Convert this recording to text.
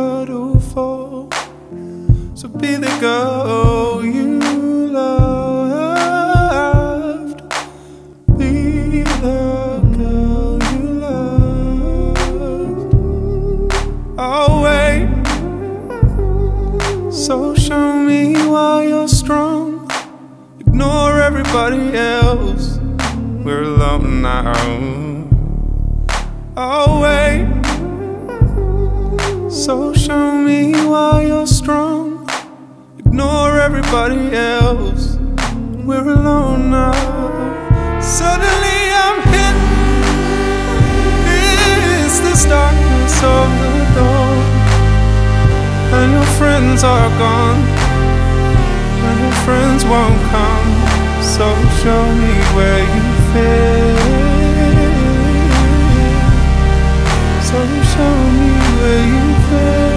waterfall. So be the girl you loved. Be the girl you loved. I'll wait. So show me why you're strong. Ignore everybody else. We're alone now. I'll wait. So show me why you're strong. Ignore everybody else. We're alone now. Suddenly I'm hit. It's this darkness of the dawn, and your friends are gone, and your friends won't come. So show me where you fit. So show me where you fit.